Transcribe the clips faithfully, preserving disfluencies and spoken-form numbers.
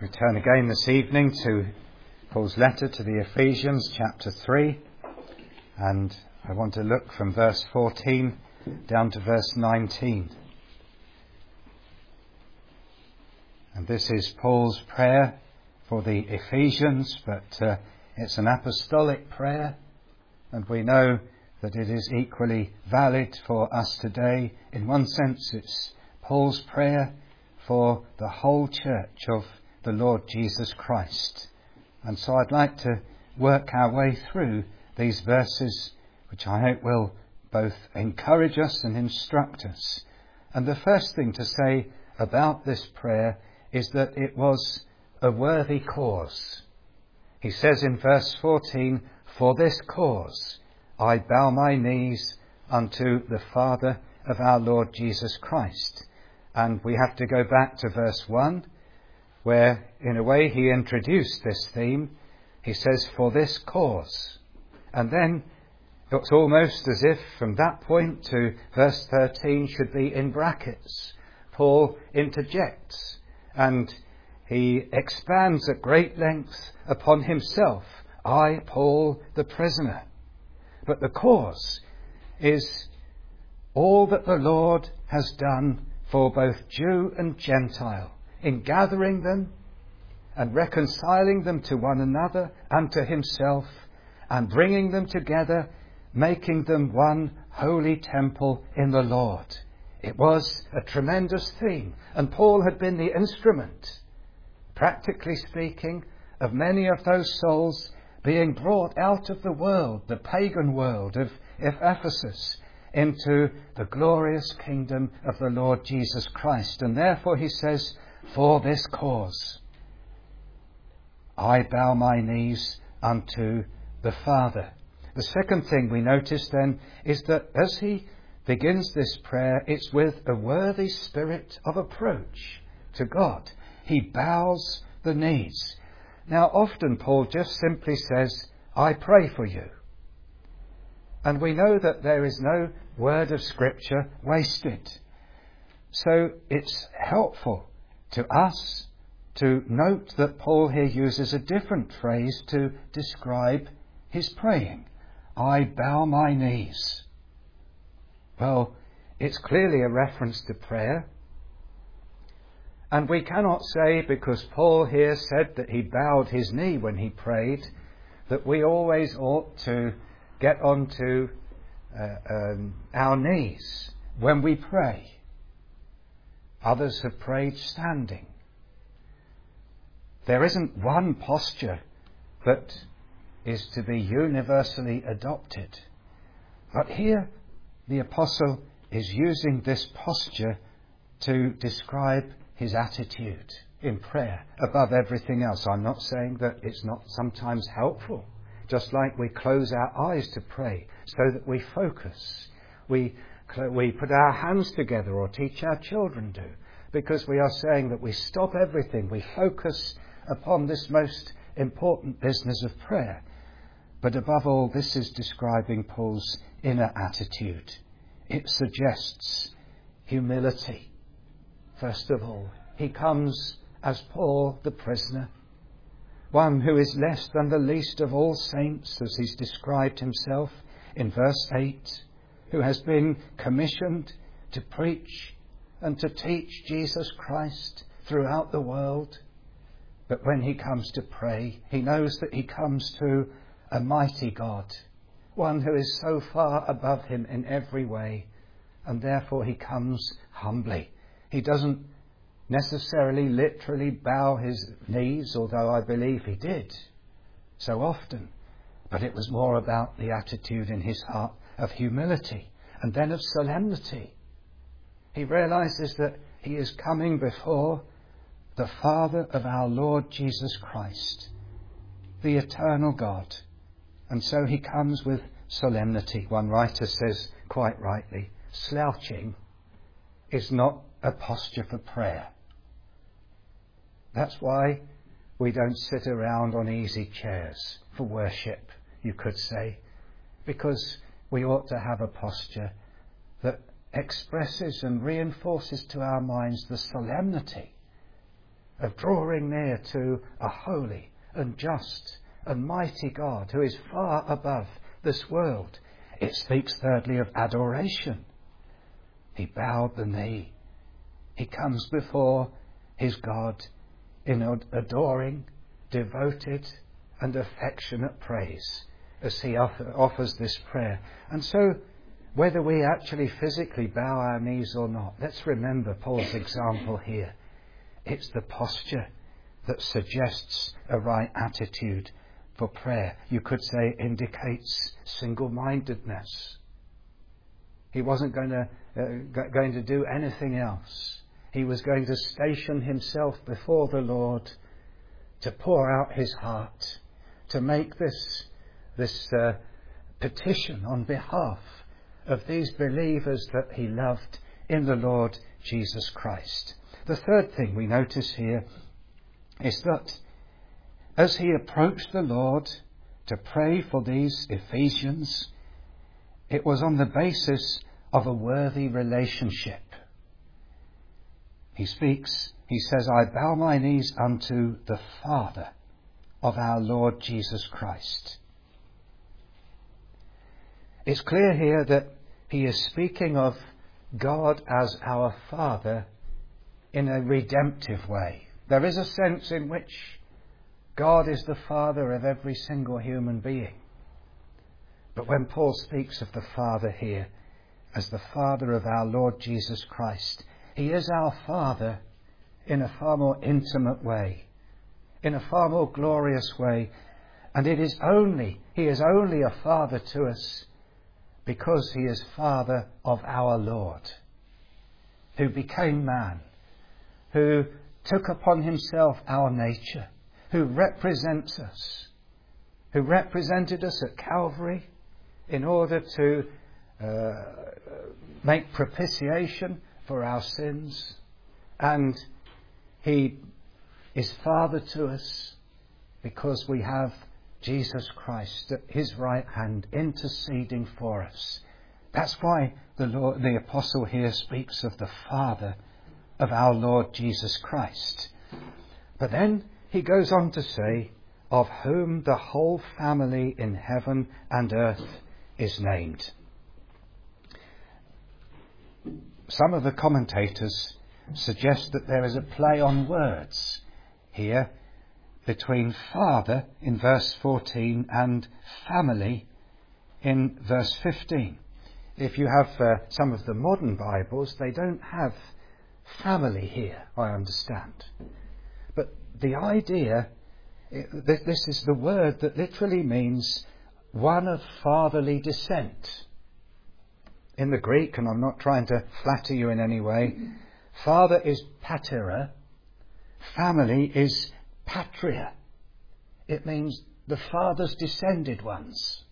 We turn again this evening to Paul's letter to the Ephesians, chapter three, and I want to look from verse fourteen down to verse nineteen. And this is Paul's prayer for the Ephesians, but uh, it's an apostolic prayer, and we know that it is equally valid for us today. In one sense, it's Paul's prayer for the whole church of the Lord Jesus Christ. And so I'd like to work our way through these verses, which I hope will both encourage us and instruct us. And the first thing to say about this prayer is that it was a worthy cause. He says in verse fourteen, "For this cause I bow my knees unto the Father of our Lord Jesus Christ." And we have to go back to verse one, where in a way he introduced this theme. He says, "For this cause." And then it's almost as if from that point to verse thirteen should be in brackets. Paul interjects and he expands at great length upon himself. "I, Paul, the prisoner." But the cause is all that the Lord has done for both Jew and Gentile, in gathering them and reconciling them to one another and to himself, and bringing them together, making them one holy temple in the Lord. It was a tremendous theme, and Paul had been the instrument, practically speaking, of many of those souls being brought out of the world, the pagan world of Ephesus, into the glorious kingdom of the Lord Jesus Christ. And therefore he says, "For this cause I bow my knees unto the Father." The second thing we notice then is that as he begins this prayer, it's with a worthy spirit of approach to God. He bows the knees. Now often Paul just simply says, "I pray for you." And we know that there is no word of Scripture wasted. So it's helpful to us to note that Paul here uses a different phrase to describe his praying. "I bow my knees." Well, it's clearly a reference to prayer. And we cannot say, because Paul here said that he bowed his knee when he prayed, that we always ought to get onto uh, um, our knees when we pray. Others have prayed standing. There isn't one posture that is to be universally adopted. But here the apostle is using this posture to describe his attitude in prayer above everything else. I'm not saying that it's not sometimes helpful, just like we close our eyes to pray so that we focus. We, we put our hands together, or teach our children do, because we are saying that we stop everything, we focus upon this most important business of prayer. But above all, this is describing Paul's inner attitude. It suggests humility. First of all, he comes as Paul the prisoner, one who is less than the least of all saints, as he's described himself in verse eight, who has been commissioned to preach and to teach Jesus Christ throughout the world. But when he comes to pray, he knows that he comes to a mighty God, one who is so far above him in every way, and therefore he comes humbly. He doesn't necessarily literally bow his knees, although I believe he did so often, but it was more about the attitude in his heart of humility and then of solemnity. He realizes that he is coming before the Father of our Lord Jesus Christ, the eternal God. And so he comes with solemnity. One writer says quite rightly, slouching is not a posture for prayer. That's why we don't sit around on easy chairs for worship, you could say, because we ought to have a posture that expresses and reinforces to our minds the solemnity of drawing near to a holy and just and mighty God who is far above this world. It speaks thirdly of adoration. He bowed the knee. He comes before his God in adoring, devoted and affectionate praise as he offer, offers this prayer. And so, whether we actually physically bow our knees or not, let's remember Paul's example here. It's the posture that suggests a right attitude for prayer. You could say it indicates single-mindedness. He wasn't going to, uh, going to do anything else. He was going to station himself before the Lord to pour out his heart, to make this, this uh, petition on behalf of these believers that he loved in the Lord Jesus Christ. The third thing we notice here is that as he approached the Lord to pray for these Ephesians, it was on the basis of a worthy relationship. He speaks, he says, I bow my knees unto the Father of our Lord Jesus Christ. It's clear here that he is speaking of God as our Father in a redemptive way. There is a sense in which God is the Father of every single human being. But when Paul speaks of the Father here as the Father of our Lord Jesus Christ, he is our Father in a far more intimate way, in a far more glorious way. And it is only, he is only a Father to us because he is Father of our Lord, who became man, who took upon himself our nature, who represents us, who represented us at Calvary in order to uh, make propitiation for our sins. And he is Father to us because we have Jesus Christ at his right hand interceding for us. That's why the Lord, the apostle here speaks of the Father of our Lord Jesus Christ. But then he goes on to say, of whom the whole family in heaven and earth is named. Some of the commentators suggest that there is a play on words here between Father in verse fourteen and family in verse fifteen. If you have uh, some of the modern Bibles, they don't have family here, I understand. But the idea, this is the word that literally means one of fatherly descent. In the Greek, and I'm not trying to flatter you in any way, father is patera, family is patria. It means the father's descended ones.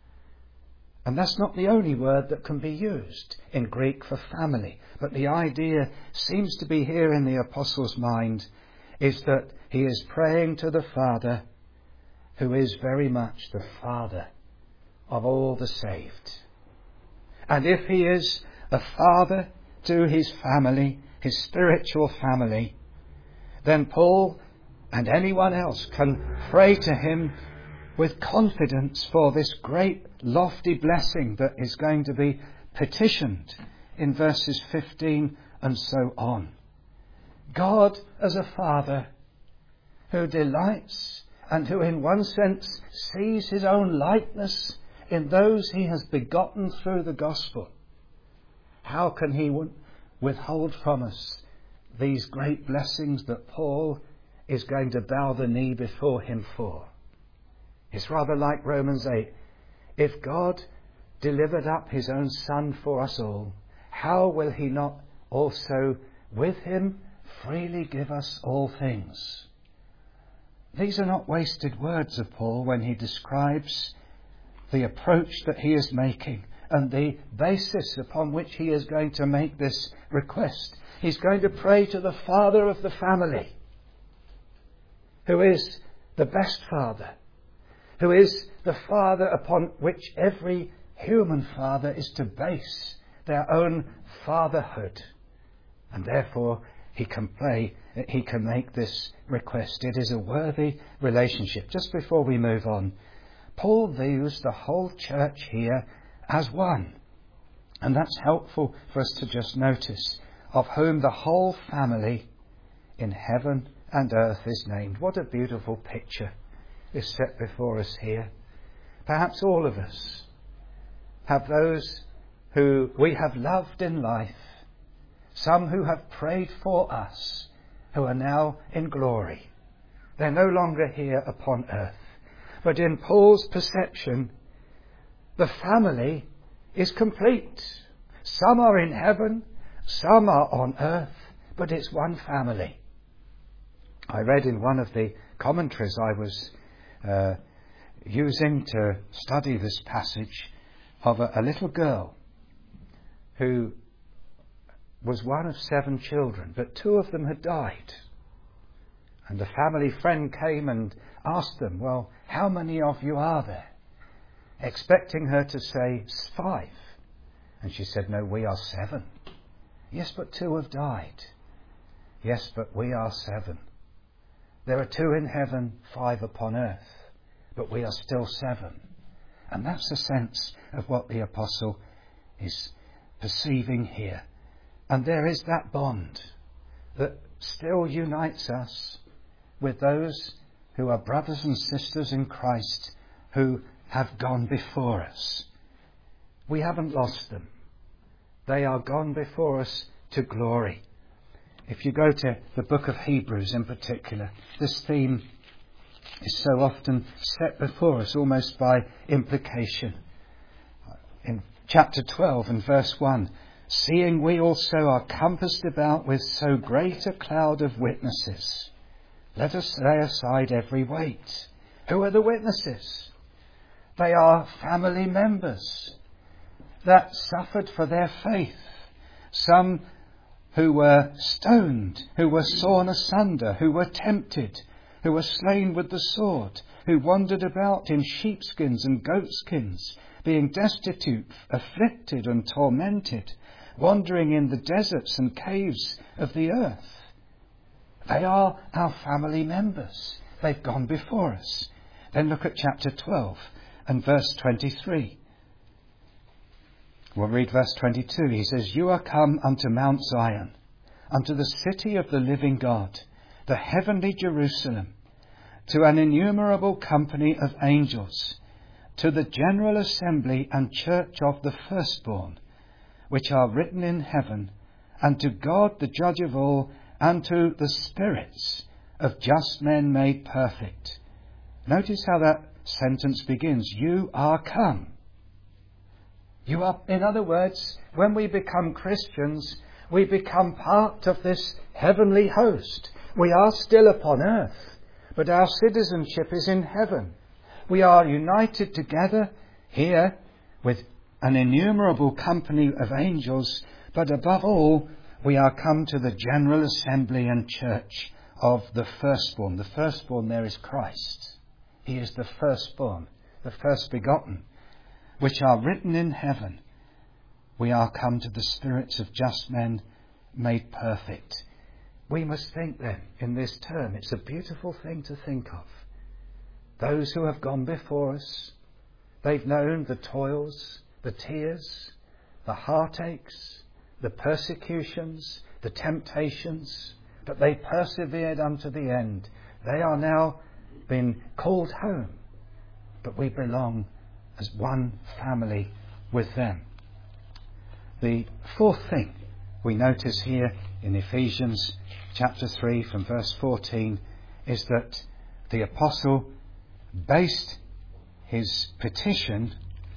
And that's not the only word that can be used in Greek for family. But the idea seems to be here in the apostle's mind is that he is praying to the Father who is very much the Father of all the saved. And if he is a father to his family, his spiritual family, then Paul and anyone else can pray to him with confidence for this great lofty blessing that is going to be petitioned in verses fifteen and so on. God as a Father who delights and who in one sense sees his own likeness in those he has begotten through the gospel. How can he withhold from us these great blessings that Paul is going to bow the knee before him for? It's rather like Romans eight. If God delivered up his own Son for us all, how will he not also with him freely give us all things? These are not wasted words of Paul when he describes the approach that he is making and the basis upon which he is going to make this request. He's going to pray to the Father of the family, who is the best Father, who is the Father upon which every human father is to base their own fatherhood. And therefore he can pray he can make this request. It is a worthy relationship. Just before we move on, Paul views the whole church here as one. And that's helpful for us to just notice, of whom the whole family in heaven and earth is named. What a beautiful picture is set before us here. Perhaps all of us have those who we have loved in life, some who have prayed for us, who are now in glory. They're no longer here upon earth. But in Paul's perception, the family is complete. Some are in heaven, some are on earth, but it's one family. I read in one of the commentaries I was uh, using to study this passage of a, a little girl who was one of seven children, but two of them had died. And a family friend came and asked them, well, how many of you are there? Expecting her to say five. And she said, no, we are seven. Yes, but two have died. Yes, but we are seven. There are two in heaven, five upon earth, but we are still seven. And that's the sense of what the apostle is perceiving here. And there is that bond that still unites us with those who are brothers and sisters in Christ who have gone before us. We haven't lost them. They are gone before us to glory. If you go to the book of Hebrews in particular, this theme is so often set before us almost by implication. In chapter twelve and verse one, seeing we also are compassed about with so great a cloud of witnesses, let us lay aside every weight. Who are the witnesses? They are family members that suffered for their faith. Some who were stoned, who were sawn asunder, who were tempted, who were slain with the sword, who wandered about in sheepskins and goatskins, being destitute, afflicted and tormented, wandering in the deserts and caves of the earth. They are our family members. They've gone before us. Then look at chapter twelve and verse twenty-three. We'll read verse twenty-two. He says, you are come unto Mount Zion, unto the city of the living God, the heavenly Jerusalem, to an innumerable company of angels, to the general assembly and church of the firstborn, which are written in heaven, and to God the judge of all, and to the spirits of just men made perfect. Notice how that sentence begins. You are come. You are, in other words, when we become Christians, we become part of this heavenly host. We are still upon earth, but our citizenship is in heaven. We are united together here with an innumerable company of angels, but above all, we are come to the general assembly and church of the firstborn. The firstborn there is Christ. He is the firstborn, the first begotten, which are written in heaven. We are come to the spirits of just men made perfect. We must think then in this term. It's a beautiful thing to think of. Those who have gone before us, they've known the toils, the tears, the heartaches, the persecutions, the temptations, but they persevered unto the end. They are now been called home, but we belong as one family with them. The fourth thing we notice here in Ephesians chapter three from verse fourteen is that the apostle based his petition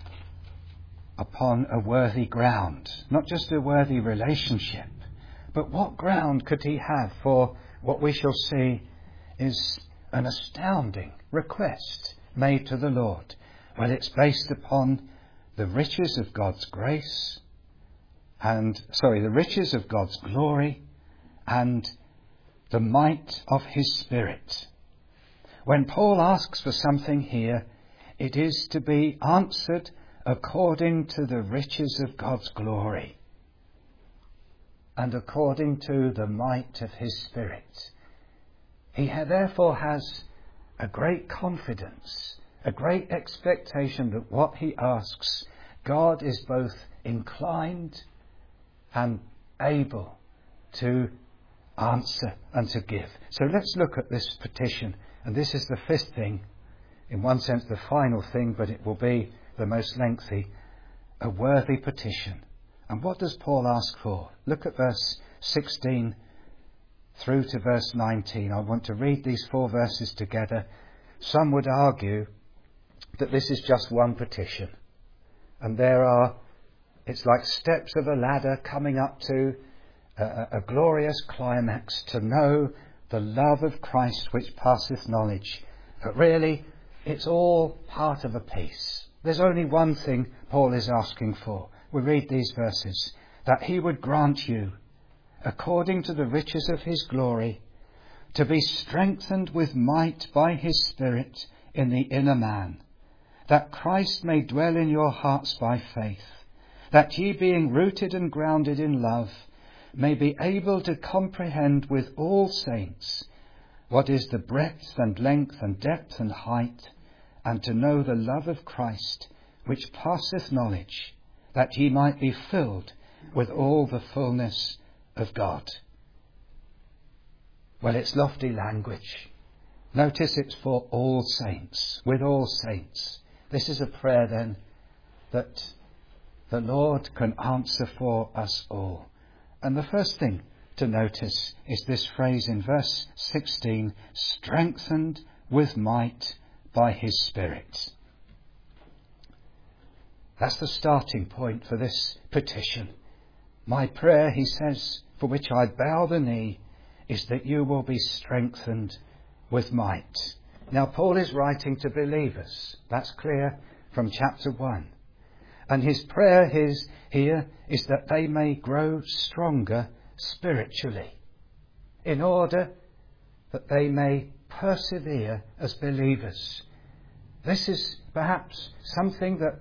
upon a worthy ground. Not just a worthy relationship, but what ground could he have for what we shall see is an astounding request made to the Lord? Well, it's based upon the riches of God's grace and, sorry, the riches of God's glory and the might of his Spirit. When Paul asks for something here, it is to be answered according to the riches of God's glory. and according to the might of his Spirit. He therefore has a great confidence, a great expectation that what he asks, God is both inclined and able to answer and to give. So let's look at this petition. And this is the fifth thing, in one sense the final thing, but it will be the most lengthy, a worthy petition. And what does Paul ask for? Look at verse sixteen through to verse nineteen. I want to read these four verses together. Some would argue that this is just one petition. And there are, it's like steps of a ladder coming up to a, a glorious climax, to know the love of Christ which passeth knowledge. But really, it's all part of a piece. There's only one thing Paul is asking for. We read these verses, that he would grant you, according to the riches of his glory, to be strengthened with might by his Spirit in the inner man, that Christ may dwell in your hearts by faith, that ye being rooted and grounded in love, may be able to comprehend with all saints what is the breadth and length and depth and height, and to know the love of Christ, which passeth knowledge, that ye might be filled with all the fullness of God. Well, it's lofty language. Notice it's for all saints, with all saints. This is a prayer then that the Lord can answer for us all. And the first thing to notice is this phrase in verse sixteen, strengthened with might by his Spirit. That's the starting point for this petition. My prayer, he says, for which I bow the knee, is that you will be strengthened with might. Now, Paul is writing to believers. That's clear from chapter one. And his prayer his, here is that they may grow stronger spiritually, in order that they may persevere as believers. This is perhaps something that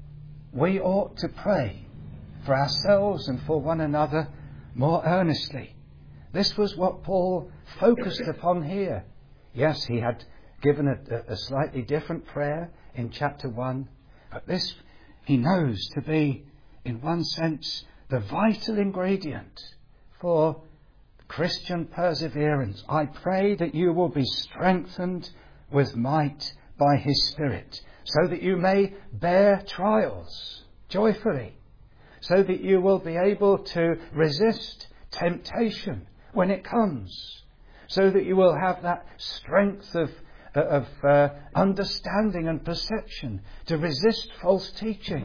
we ought to pray for ourselves and for one another more earnestly. This was what Paul focused upon here. Yes, he had given a, a slightly different prayer in chapter one, but this he knows to be, in one sense, the vital ingredient for Christian perseverance. I pray that you will be strengthened with might by his Spirit, so that you may bear trials joyfully, so that you will be able to resist temptation when it comes, so that you will have that strength of, of uh, understanding and perception to resist false teaching,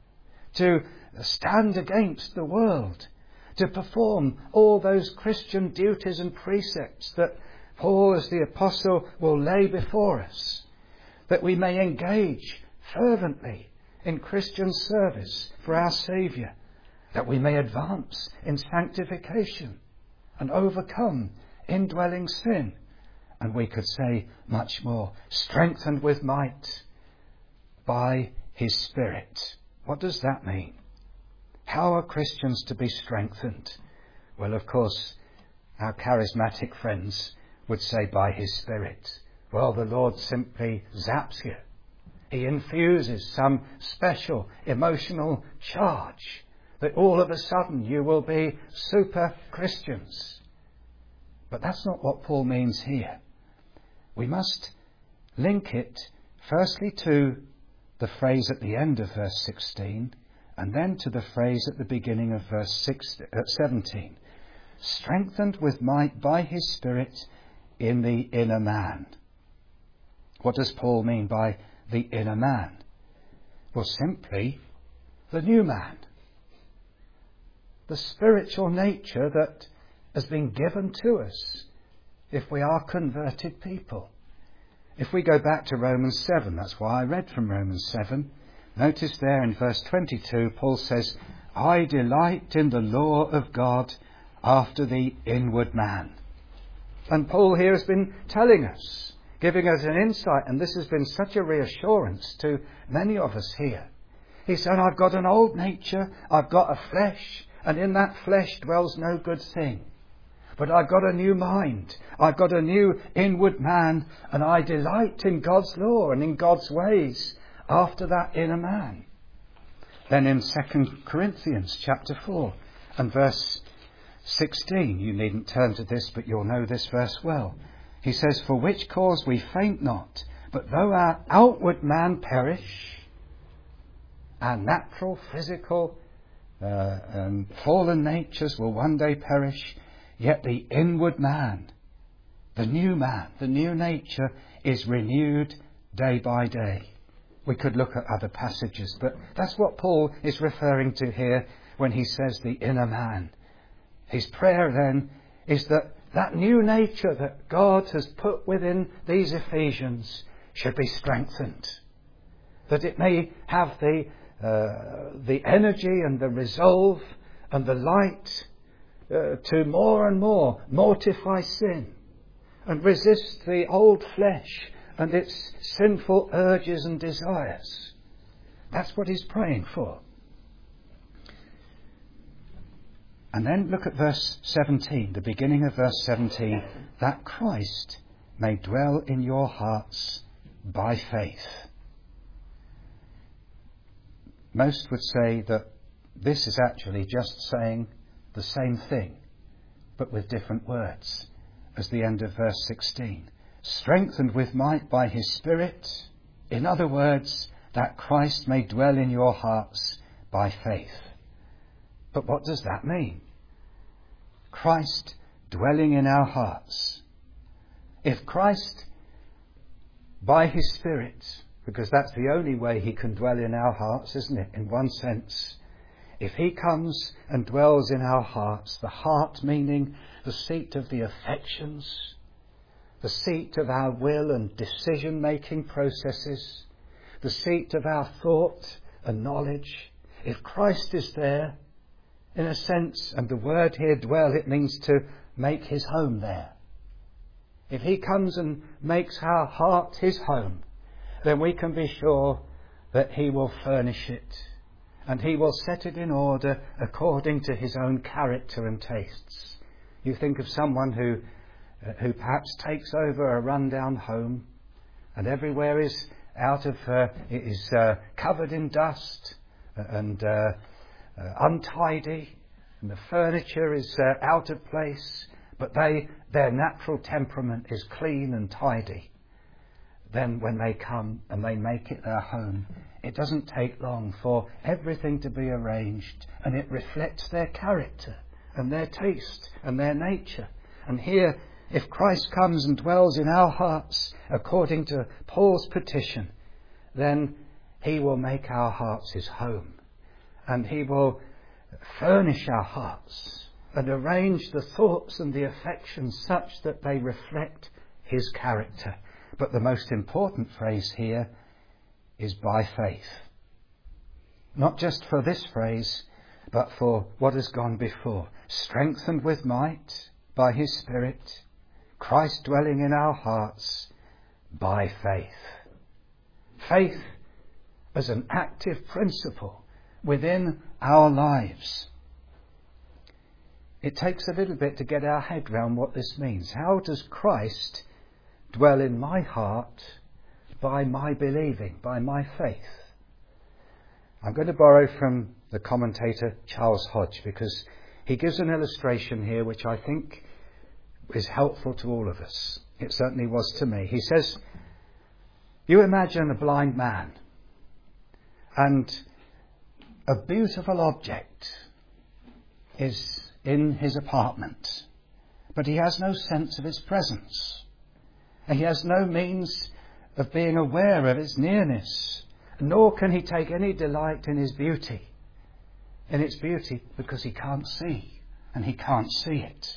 to stand against the world, to perform all those Christian duties and precepts that Paul as the Apostle will lay before us, that we may engage fervently in Christian service for our Saviour, that we may advance in sanctification and overcome indwelling sin. And we could say much more, strengthened with might by his Spirit. What does that mean? How are Christians to be strengthened? Well, of course, our charismatic friends would say by his Spirit. Well, the Lord simply zaps you. He infuses some special emotional charge that all of a sudden you will be super Christians. But that's not what Paul means here. We must link it firstly to the phrase at the end of verse sixteen, and then to the phrase at the beginning of verse sixteen, uh, seventeen. Strengthened with might by his Spirit in the inner man. What does Paul mean by the inner man? Well, simply the new man. The spiritual nature that has been given to us if we are converted people. If we go back to Romans seven, that's why I read from Romans seven. Notice there in verse twenty-two, Paul says, I delight in the law of God after the inward man. And Paul here has been telling us, giving us an insight, and this has been such a reassurance to many of us here. He said, I've got an old nature, I've got a flesh, and in that flesh dwells no good thing. But I've got a new mind. I've got a new inward man, and I delight in God's law and in God's ways after that inner man. Then in Second Corinthians chapter four and verse sixteen, you needn't turn to this, but you'll know this verse well. He says, "For which cause we faint not, but though our outward man perish," our natural, physical, uh, and fallen natures will one day perish, "yet the inward man," the new man, the new nature, "is renewed day by day." We could look at other passages, but that's what Paul is referring to here when he says the inner man. His prayer then is that that new nature that God has put within these Ephesians should be strengthened, that it may have the uh, the energy and the resolve and the light uh, to more and more mortify sin and resist the old flesh and its sinful urges and desires. That's what he's praying for. And then look at verse seventeen, the beginning of verse seventeen, "that Christ may dwell in your hearts by faith." Most would say that this is actually just saying the same thing, but with different words, as the end of verse sixteen. "Strengthened with might by his Spirit," in other words, that Christ may dwell in your hearts by faith. But what does that mean? Christ dwelling in our hearts. If Christ, by his Spirit, because that's the only way he can dwell in our hearts, isn't it, in one sense, if he comes and dwells in our hearts, the heart meaning the seat of the affections, the seat of our will and decision-making processes, the seat of our thought and knowledge, if Christ is there, in a sense, and the word here, dwell, it means to make his home there. If he comes and makes our heart his home, then we can be sure that he will furnish it, and he will set it in order according to his own character and tastes. You think of someone who uh, who perhaps takes over a rundown home, and everywhere is out of uh, is uh, covered in dust and uh, uh, untidy, and the furniture is uh, out of place, but they their natural temperament is clean and tidy. Then when they come and they make it their home, it doesn't take long for everything to be arranged, and it reflects their character and their taste and their nature. And here, if Christ comes and dwells in our hearts according to Paul's petition, then he will make our hearts his home, and he will furnish our hearts and arrange the thoughts and the affections such that they reflect his character. But the most important phrase here is by faith. Not just for this phrase, but for what has gone before. Strengthened with might by his Spirit, Christ dwelling in our hearts by faith. Faith as an active principle within our lives. It takes a little bit to get our head round what this means. How does Christ dwell in my heart by my believing, by my faith? I'm going to borrow from the commentator Charles Hodge, because he gives an illustration here which I think is helpful to all of us. It certainly was to me. He says, you imagine a blind man, and a beautiful object is in his apartment, but he has no sense of its presence, and he has no means of being aware of its nearness, nor can he take any delight in his beauty, in its beauty, because he can't see, and he can't see it.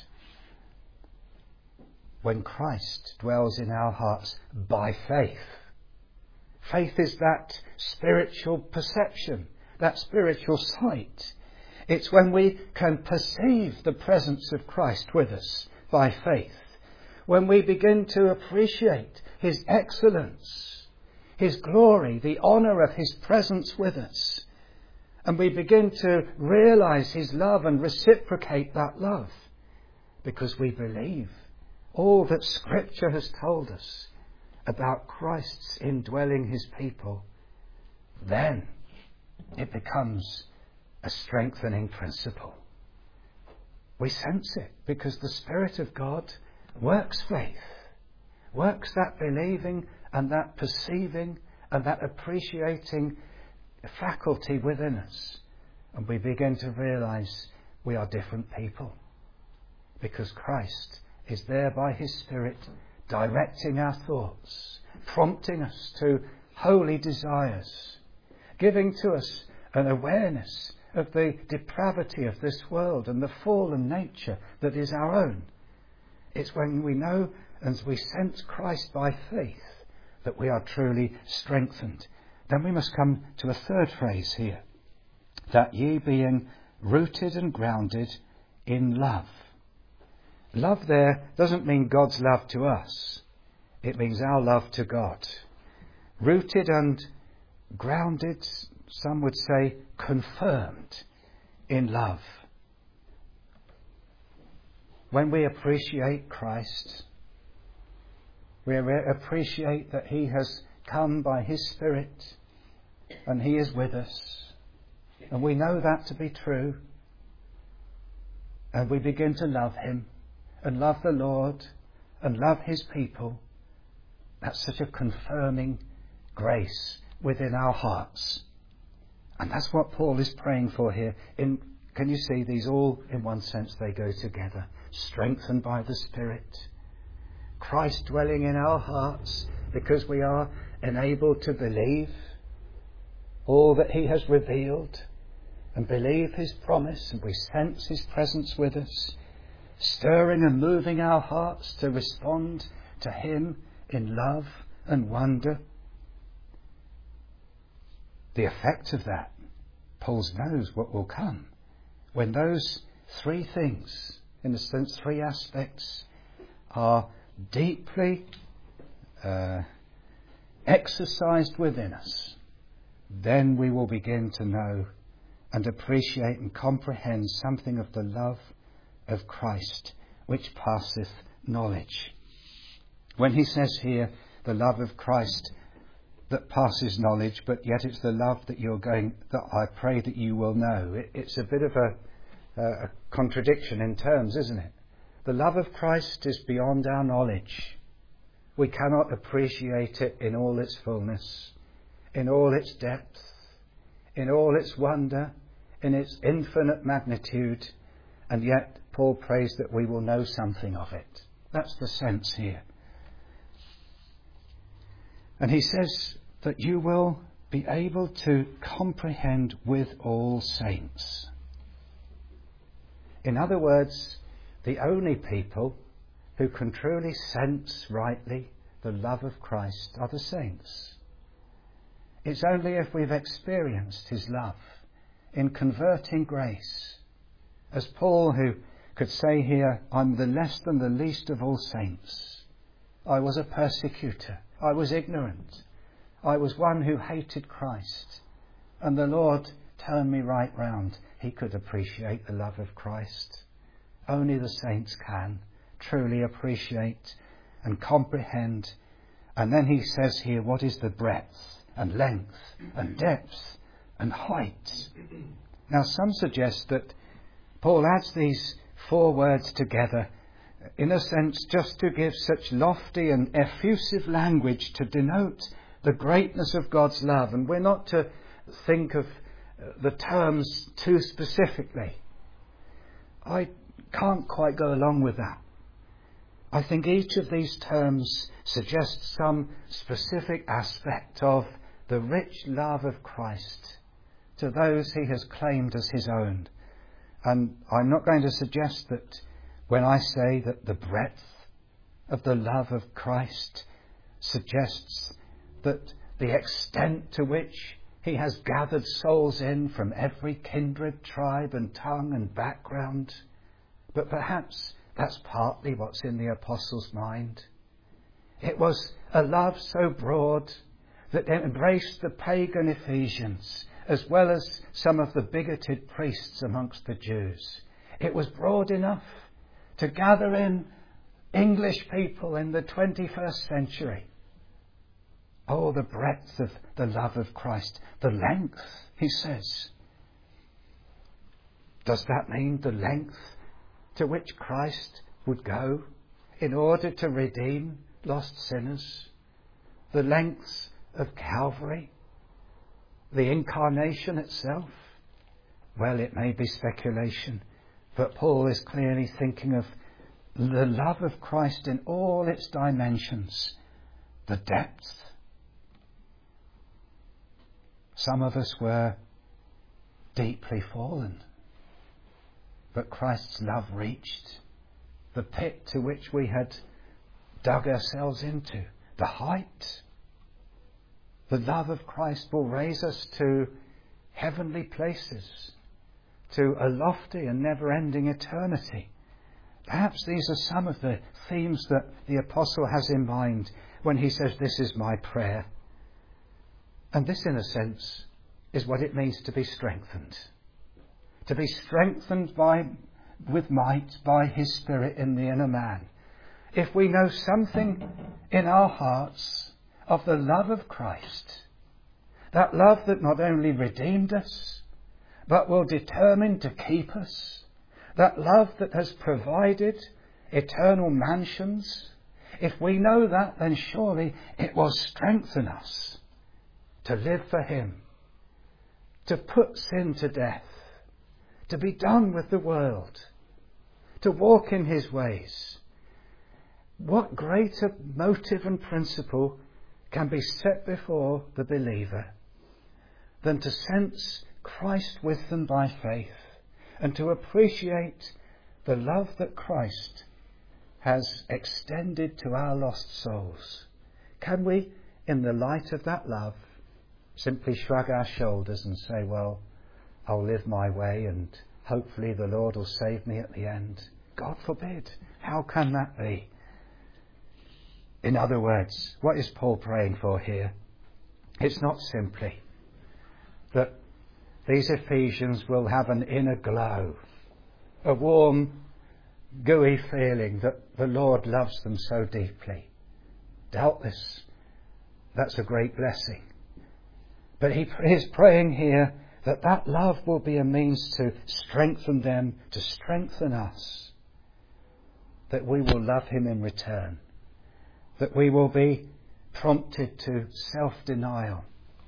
When Christ dwells in our hearts by faith, faith is that spiritual perception, that spiritual sight. It's when we can perceive the presence of Christ with us by faith, when we begin to appreciate his excellence, his glory, the honour of his presence with us, And we begin to realise his love and reciprocate that love because we believe all that Scripture has told us about Christ's indwelling his people. Then it becomes a strengthening principle. We sense it because the Spirit of God works faith, works that believing and that perceiving and that appreciating faculty within us. And we begin to realise we are different people because Christ is there by his Spirit directing our thoughts, prompting us to holy desires, giving to us an awareness of the depravity of this world and the fallen nature that is our own. It's when we know and we sense Christ by faith that we are truly strengthened. Then we must come to a third phrase here, that ye being rooted and grounded in love. Love there doesn't mean God's love to us. It means our love to God. Rooted and grounded, some would say confirmed in love. When we appreciate Christ, we appreciate that he has come by his Spirit and he is with us. And we know that to be true. And we begin to love him and love the Lord and love his people. That's such a confirming grace within our hearts. And that's what Paul is praying for here. In, can you see these all, in one sense, they go together. Strengthened by the Spirit. Christ dwelling in our hearts because we are enabled to believe all that he has revealed and believe his promise, and we sense his presence with us, stirring and moving our hearts to respond to him in love and wonder. The effect of that, Paul knows what will come when those three things, in a sense three aspects, are deeply uh, exercised within us. Then we will begin to know and appreciate and comprehend something of the love of Christ which passeth knowledge. When he says here, the love of Christ that passes knowledge, but yet it's the love that you're going, that I pray that you will know. It, it's a bit of a, a contradiction in terms, isn't it? The love of Christ is beyond our knowledge. We cannot appreciate it in all its fullness, in all its depth, in all its wonder, in its infinite magnitude, and yet Paul prays that we will know something of it. That's the sense here. And he says that you will be able to comprehend with all saints. In other words, the only people who can truly sense rightly the love of Christ are the saints. It's only if we've experienced his love in converting grace, as Paul, who could say here, I'm the less than the least of all saints. I was a persecutor. I was ignorant. I was one who hated Christ. And the Lord turned me right round. He could appreciate the love of Christ. Only the saints can truly appreciate and comprehend. And then he says here, what is the breadth and length and depth and height? Now some suggest that Paul adds these four words together in a sense just to give such lofty and effusive language to denote the greatness of God's love. And we're not to think of the terms too specifically. I can't quite go along with that. I think each of these terms suggests some specific aspect of the rich love of Christ to those he has claimed as his own. And I'm not going to suggest that when I say that the breadth of the love of Christ suggests that the extent to which he has gathered souls in from every kindred, tribe and tongue and background, but perhaps that's partly what's in the apostle's mind. It was a love so broad that it embraced the pagan Ephesians as well as some of the bigoted priests amongst the Jews. It was broad enough to gather in English people in the twenty-first century. Oh, the breadth of the love of Christ, the length, he says. Does that mean the length to which Christ would go in order to redeem lost sinners? The length of Calvary? The incarnation itself? Well, it may be speculation, but Paul is clearly thinking of the love of Christ in all its dimensions, the depth. Some of us were deeply fallen, but Christ's love reached the pit to which we had dug ourselves into, the height. The love of Christ will raise us to heavenly places, to a lofty and never-ending eternity. Perhaps these are some of the themes that the apostle has in mind when he says, "This is my prayer." And this, in a sense, is what it means to be strengthened. To be strengthened by, with might by his Spirit in the inner man. If we know something in our hearts of the love of Christ, that love that not only redeemed us, but will determine to keep us, that love that has provided eternal mansions, if we know that, then surely it will strengthen us to live for him, to put sin to death, to be done with the world, to walk in his ways. What greater motive and principle can be set before the believer than to sense Christ with them by faith and to appreciate the love that Christ has extended to our lost souls? Can we, in the light of that love, simply shrug our shoulders and say, well, I'll live my way and hopefully the Lord will save me at the end? God forbid. How can that be? In other words, what is Paul praying for here? It's not simply that these Ephesians will have an inner glow, a warm, gooey feeling that the Lord loves them so deeply. Doubtless, that's a great blessing. But he is praying here that that love will be a means to strengthen them, to strengthen us, that we will love him in return, that we will be prompted to self-denial,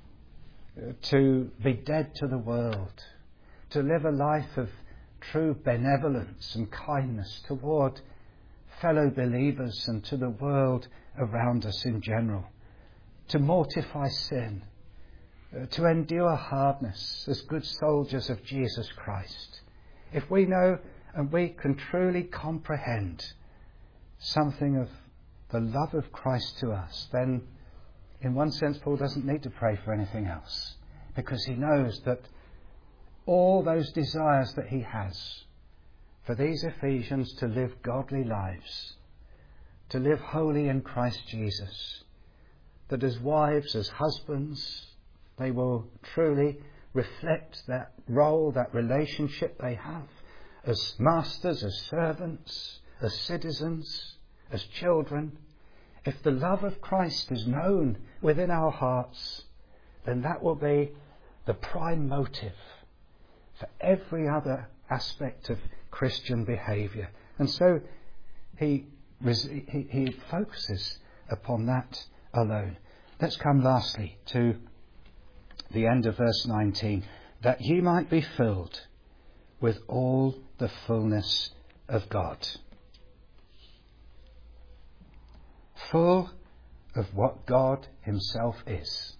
to be dead to the world, to live a life of true benevolence and kindness toward fellow believers and to the world around us in general, to mortify sin, to endure hardness as good soldiers of Jesus Christ. If we know and we can truly comprehend something of the love of Christ to us, then in one sense Paul doesn't need to pray for anything else, because he knows that all those desires that he has for these Ephesians to live godly lives, to live holy in Christ Jesus, that as wives, as husbands, they will truly reflect that role, that relationship they have as masters, as servants, as citizens, as children. If the love of Christ is known within our hearts, then that will be the prime motive for every other aspect of Christian behaviour. And so he, he, he focuses upon that alone. Let's come lastly to the end of verse nineteen. That ye might be filled with all the fullness of God. Full of what God himself is.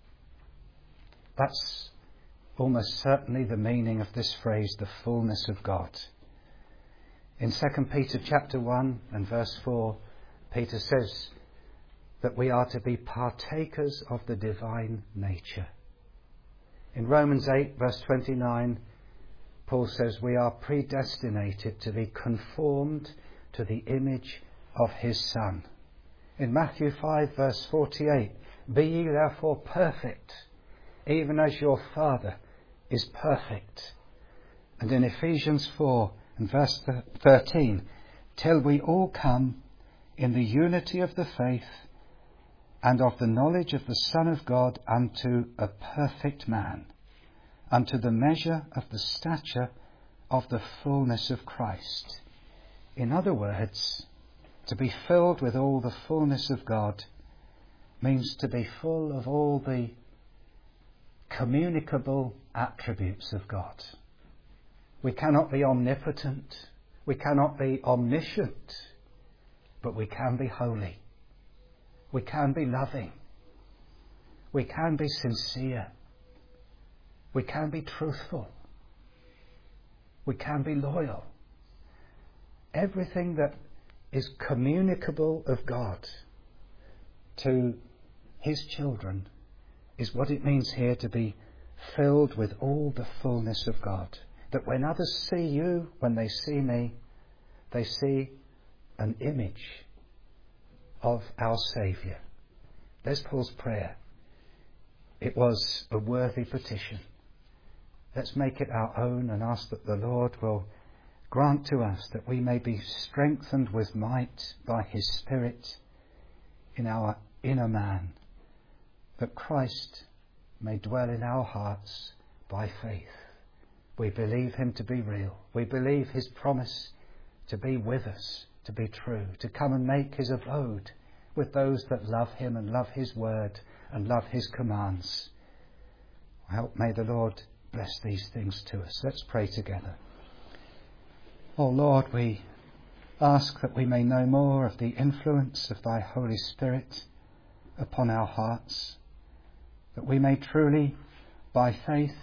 That's almost certainly the meaning of this phrase, the fullness of God. In Second Peter chapter one and verse four, Peter says that we are to be partakers of the divine nature. In Romans eight verse twenty-nine, Paul says we are predestinated to be conformed to the image of his Son. In Matthew five verse forty-eight, be ye therefore perfect, even as your Father is perfect. And in Ephesians four and verse thirteen, till we all come in the unity of the faith and of the knowledge of the Son of God unto a perfect man, unto the measure of the stature of the fullness of Christ. In other words, to be filled with all the fullness of God means to be full of all the communicable attributes of God. We cannot be omnipotent, we cannot be omniscient, but we can be holy. We can be loving. We can be sincere. We can be truthful. We can be loyal. Everything that is communicable of God to his children is what it means here to be filled with all the fullness of God. That when others see you, when they see me, they see an image of our Saviour. There's Paul's prayer. It was a worthy petition. Let's make it our own and ask that the Lord will grant to us that we may be strengthened with might by his Spirit in our inner man, that Christ may dwell in our hearts by faith. We believe him to be real. We believe his promise to be with us, to be true, to come and make his abode with those that love him and love his word and love his commands. Help, may the Lord bless these things to us. Let's pray together. Oh Lord, we ask that we may know more of the influence of thy Holy Spirit upon our hearts, that we may truly, by faith,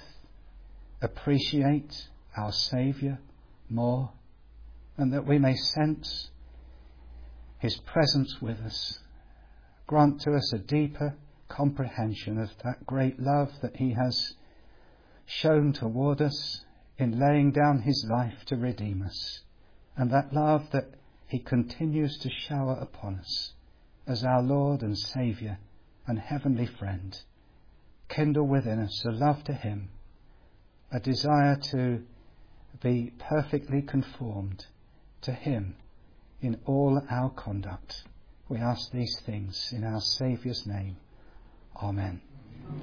appreciate our Saviour more, and that we may sense his presence with us. Grant to us a deeper comprehension of that great love that he has shown toward us in laying down his life to redeem us, and that love that he continues to shower upon us as our Lord and Saviour and heavenly friend. Kindle within us a love to him, a desire to be perfectly conformed to him in all our conduct. We ask these things in our Saviour's name. Amen.